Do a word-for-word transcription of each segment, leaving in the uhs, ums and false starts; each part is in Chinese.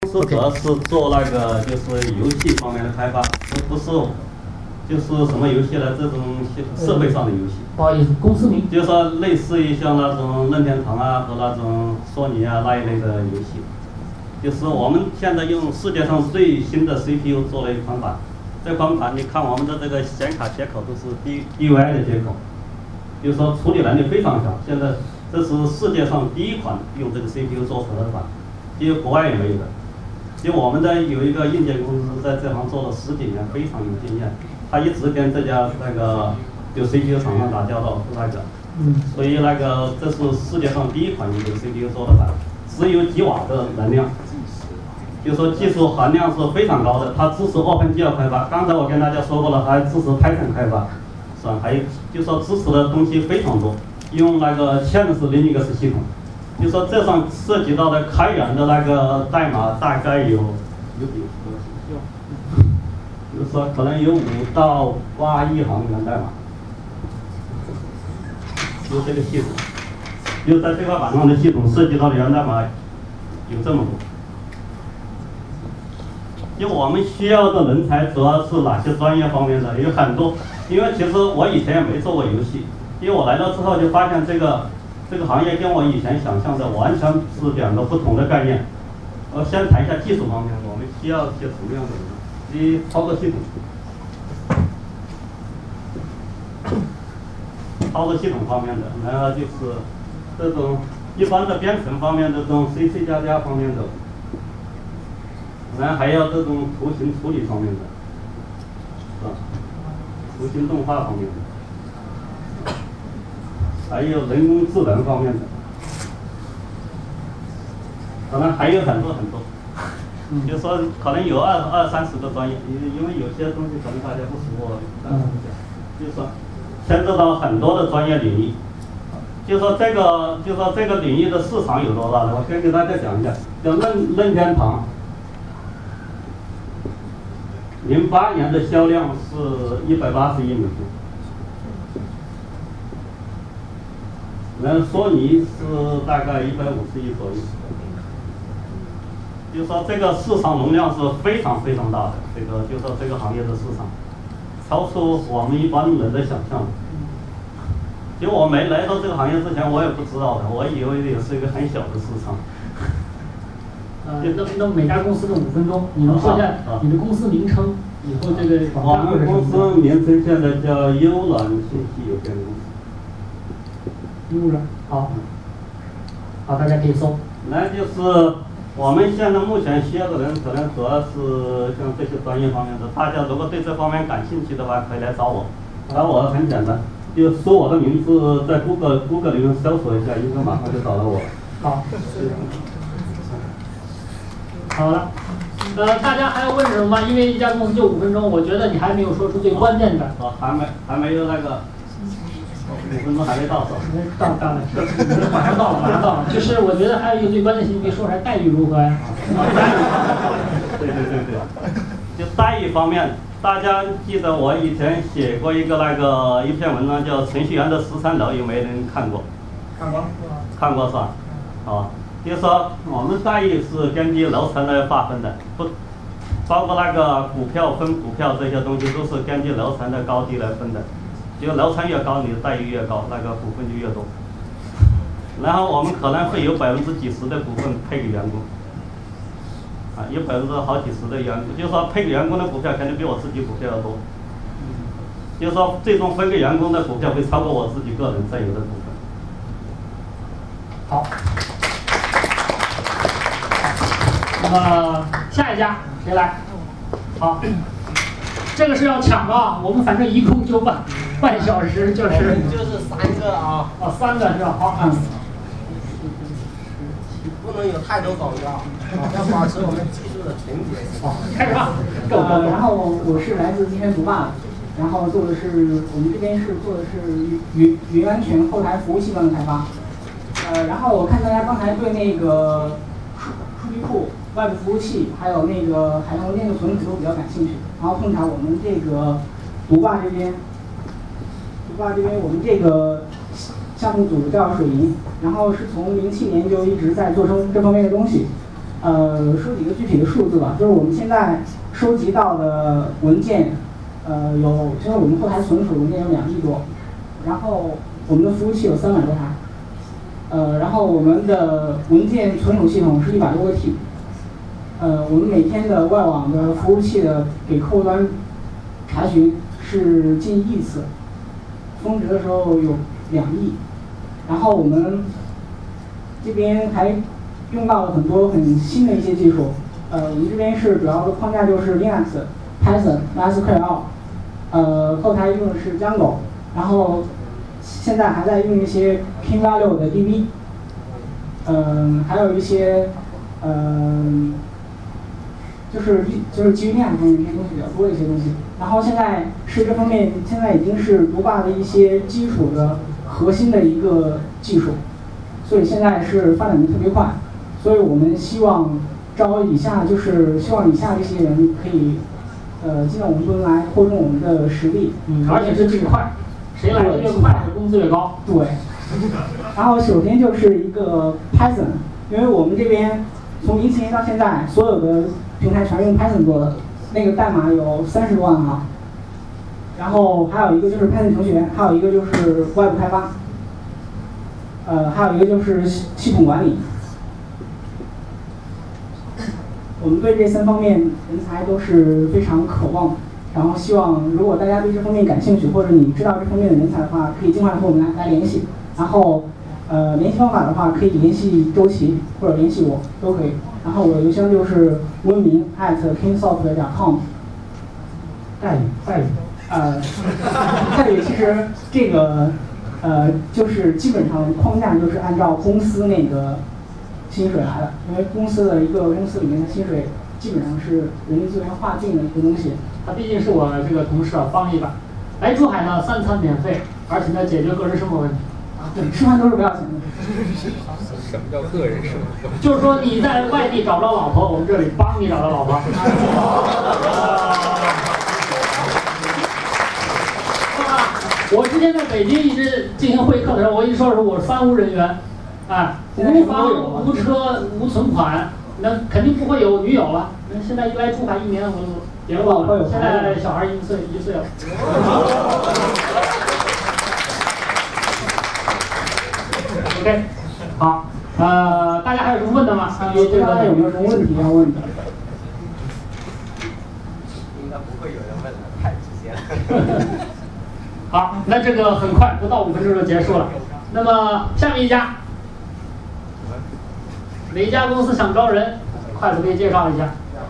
公司主要是做那个就是游戏方面的开发，不是就是什么游戏呢？这种设备上的游戏。 不好意思，公司名。 就是说类似于像那种任天堂啊和那种索尼啊那一类的游戏。就是我们现在用世界上最新的 C P U 做了一款板，这款板你看我们的这个显卡接口都是 D D V I 的接口，就是说处理能力非常强。现在这是世界上第一款用这个 C P U 做出来的板，因为国外也没有的。因为我们的有一个硬件公司在这行做了十几年，非常有经验，他一直跟这家那个就 C P U 厂商打交道，那个， 嗯， 所以那个这是世界上第一款用这个 C P U 做的板，只有几瓦的能量，就是说技术含量是非常高的，它支持 OpenGL 开发。刚才我跟大家说过了，还支持 Python 开发，是吧？还有就是说支持的东西非常多，用那个 Chance Linux 系统。就说这上涉及到的开源的那个代码大概有有几个，就是说可能有五到八亿行源代码，就这个系统，就在这块板上的系统涉及到的源代码有这么多。就我们需要的人才主要是哪些专业方面的？有很多，因为其实我以前也没做过游戏，因为我来到之后就发现这个。这个行业跟我以前想象的完全是两个不同的概念。我先谈一下技术方面，我们需要些什么样的人？第一，操作系统，操作系统方面的，然后就是这种一般的编程方面的这种 C C 加加方面的，然后还要这种图形处理方面的，是吧？图形动画方面的。还有人工智能方面的，可能还有很多很多，嗯、就是说可能有二二三十个专业，因因为有些东西可能大家不熟，嗯，就是说牵涉到很多的专业领域。就说这个，就说这个领域的市场有多大呢？我先给大家讲一下，像任任天堂，零八年的销量是一百八十亿美金。然后索尼是大概一百五十亿左右，就是说这个市场容量是非常非常大的，这个就是说这个行业的市场，超出我们一般人的想象。就我没来到这个行业之前，我也不知道的，我以为也是一个很小的市场。 呃，那那每家公司的五分钟，你能说一下你的公司名称？以后这个我们公司名称现在叫优软信息有限公司。 优软，好，好，大家可以搜。 那就是我们现在目前需要的人，可能主要是像这些专业方面的。大家如果对这方面感兴趣的话，可以来找我。找我很简单，就搜我的名字，在 Google Google 里面搜索一下，应该马上就找到我。 好。好了，呃，大家还要问什么吗？因为一家公司就五分钟，我觉得你还没有说出最关键的。 哦，还没还没有那个。五分钟还没到，是吧？ 到到了，马上到了，马上到了。就是我觉得还有一个最关键性，你说出来待遇如何呀？ 对对对对，就待遇方面，大家记得我以前写过一个那个一篇文章，叫《程序员的十三楼》，有没有人看过？ 看过。 看过是吧？好，就是说我们待遇是根据楼层来划分的，不包括那个股票分股票这些东西，都是根据楼层的高低来分的。就楼层越高，你的待遇越高，那个股份就越多。然后我们可能会有百分之几十的股份配给员工，啊，有百分之好几十的员工，就是说配给员工的股票肯定比我自己股票要多。就是说最终分给员工的股票会超过我自己个人占有的股份。 好。那么下一家谁来？好。这个是要抢的啊！我们反正一共就半半小时，就是就是三个啊， 哦，三个是吧？好，嗯， 不能有太多广告，要保持我们技术的纯洁。 好，开始吧。 呃，然后我是来自金山独霸，然后做的是我们这边是做的是云云安全后台服务器端的开发。呃，然后我看大家刚才对那个数数据库、外部服务器，还有那个海量文件的存储都比较感兴趣。然后碰巧我们这个独霸这边，独霸这边我们这个项目组叫水银，然后是从零七年就一直在做成这方面的东西。 呃，说几个具体的数字吧，就是我们现在收集到的文件，呃，有，就是我们后台存储文件有两亿多，然后我们的服务器有三百多台，呃，然后我们的文件存储系统是一百多个 T， 呃，我们每天的外网的服务器的给客户端查询是近亿次，峰值的时候有两亿，然后我们这边还用到了很多很新的一些技术，呃，我们这边是主要的框架就是 Linux、Python、MySQL， 呃，后台用的是 Django， 然后现在还在用一些 Key Value 的 D B， 嗯、呃，还有一些，嗯、呃，就是就是基于 Linux 方面这些东西比较多的一些东西，然后现在是这方面现在已经是独霸的一些基础的核心的一个技术，所以现在是发展的特别快。所以我们希望招以下，就是希望以下这些人可以，呃，进到我们部门来扩充我们的实力， 嗯，而且是尽快，谁来的越快，工资越高。 对。然后首先就是一个 Python， 因为我们这边从零七年到现在，所有的平台全用 Python 做的，那个代码有三十多万行。然后还有一个就是 Python 程序员，还有一个就是 Web 开发，呃，还有一个就是系统管理。我们对这三方面人才都是非常渴望，然后希望如果大家对这方面感兴趣，或者你知道这方面的人才的话，可以尽快和我们来来联系。然后，呃，联系方法的话，可以联系周琦或者联系我都可以。然后我的邮箱就是温明 at kingsoft 点 com。 代语，代语。 呃，代语其实这个呃就是基本上框架就是按照公司那个薪水来的，因为公司的一个公司里面的薪水基本上是人力资源划定的一个东西。 他毕竟是我这个同事啊，帮一把。来珠海呢，三餐免费，而且呢解决个人生活问题。 对，吃饭都是不要钱的。 什么叫个人生活？ 就是说你在外地找不着老婆，我们这里帮你找到老婆。我之前在北京一直进行会客的时候，我一说的时候我是三无人员，啊，无房无车无存款，那肯定不会有女友了。那现在一来珠海一年，我别忘了，现在小孩一岁一岁了。OK， 好，呃，大家还有什么问的吗？关于这个有没有什么问题要问的？ 应该不会有人问了，太直接了。 好，那这个很快，不到五分钟就结束了。那么下面一家，哪一家公司想招人？筷子可以介绍一下。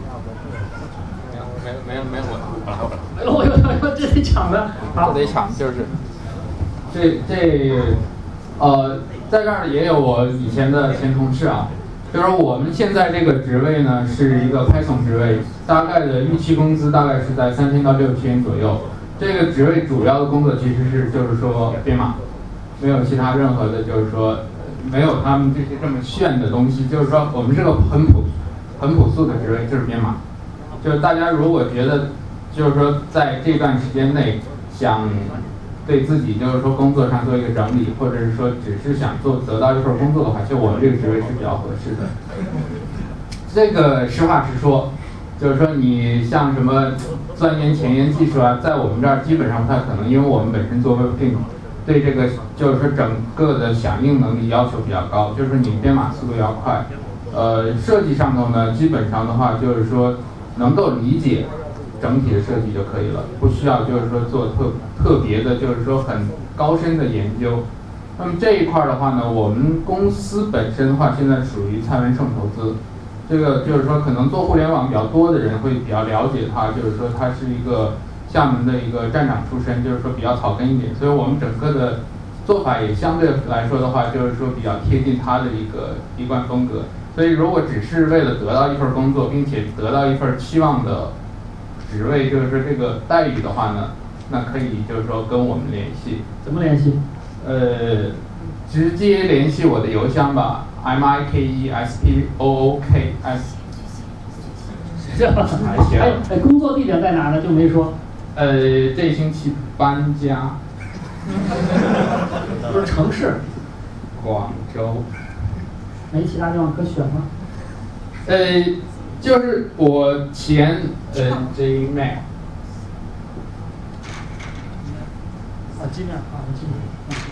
没有没有没有我，好了好了。 哎呦，我有有有，这得抢的，好， 这得抢，就是这这呃，在这儿也有我以前的前同事啊，就是我们现在这个职位呢是一个 Python 职位，大概的预期工资大概是在三千到六千左右。这个职位主要的工作其实是就是说编码，没有其他任何的，就是说没有他们这些这么炫的东西。就是说我们是个很朴很朴素的职位，就是编码。就是大家如果觉得就是说在这段时间内想对自己就是说工作上做一个整理，或者是说只是想做得到一份工作的话，就我们这个职位是比较合适的。这个实话实说。就是说，你像什么钻研前沿技术啊，在我们这儿基本上不太可能，因为我们本身做 Web 对这个就是说整个的响应能力要求比较高，就是说你编码速度要快。呃，设计上头呢，基本上的话就是说能够理解整体的设计就可以了，不需要就是说做特特别的，就是说很高深的研究。那么这一块的话呢，我们公司本身的话，现在属于蔡文胜投资。这个就是说，可能做互联网比较多的人会比较了解他，就是说他是一个厦门的一个站长出身，就是说比较草根一点，所以我们整个的做法也相对来说的话，就是说比较贴近他的一个一贯风格。所以如果只是为了得到一份工作，并且得到一份期望的职位，就是说这个待遇的话呢，那可以就是说跟我们联系。 怎么联系？ 呃，直接联系我的邮箱吧。M I K E S P O O K S， 这哎哎，工作地点在哪呢？就没说。 呃，这星期搬家。 不是城市。 广州。 没其他地方可选吗？ 呃，就是我前呃这一麦。 啊，机面啊，机面。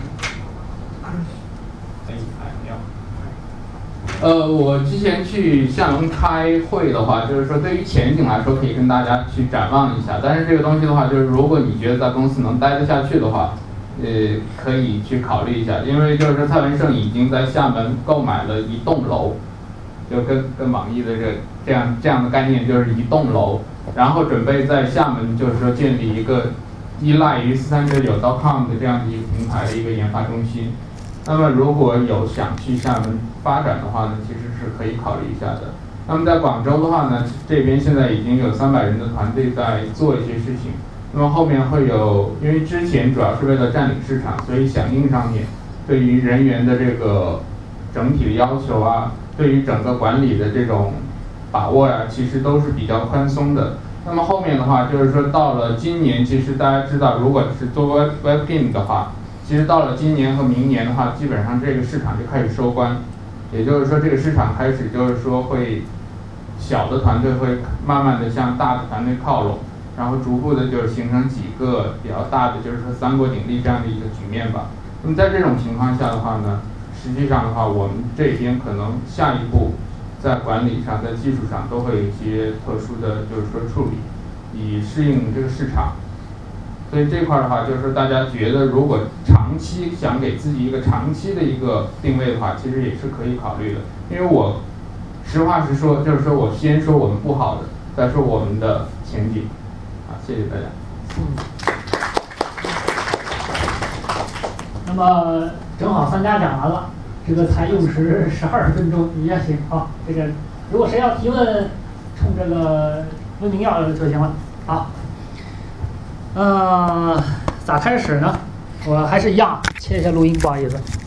哎，没有。呃，我之前去厦门开会的话，就是说对于前景来说，可以跟大家去展望一下。但是这个东西的话，就是如果你觉得在公司能待得下去的话，呃，可以去考虑一下。因为就是说蔡文胜已经在厦门购买了一栋楼，就跟跟网易的这这样这样的概念，就是一栋楼，然后准备在厦门就是说建立一个依赖于四三九九 .com 的这样的一个平台的一个研发中心。那么如果有想去厦门发展的话呢，其实是可以考虑一下的。那么在广州的话呢，这边现在已经有三百人的团队在做一些事情。那么后面会有，因为之前主要是为了占领市场，所以响应上面对于人员的这个整体的要求啊，对于整个管理的这种把握呀、啊，其实都是比较宽松的。那么后面的话，就是说到了今年，其实大家知道，如果是做 web web game 的话，其实到了今年和明年的话，基本上这个市场就开始收官，也就是说这个市场开始就是说会小的团队会慢慢的向大的团队靠拢，然后逐步的就是形成几个比较大的，就是说三国鼎立这样的一个局面吧。那么在这种情况下的话呢，实际上的话，我们这边可能下一步在管理上、在技术上都会有一些特殊的，就是说处理，以适应这个市场。所以这块的话，就是说大家觉得如果长期想给自己一个长期的一个定位的话，其实也是可以考虑的。因为我实话实说，就是说我先说我们不好的，再说我们的前景。好，谢谢大家。 嗯。那么正好三家讲完了，这个才用时十二分钟，也行啊。这个如果谁要提问，冲这个问明要就行了。好。呃，咋开始呢？我还是一样切一下录音，不好意思。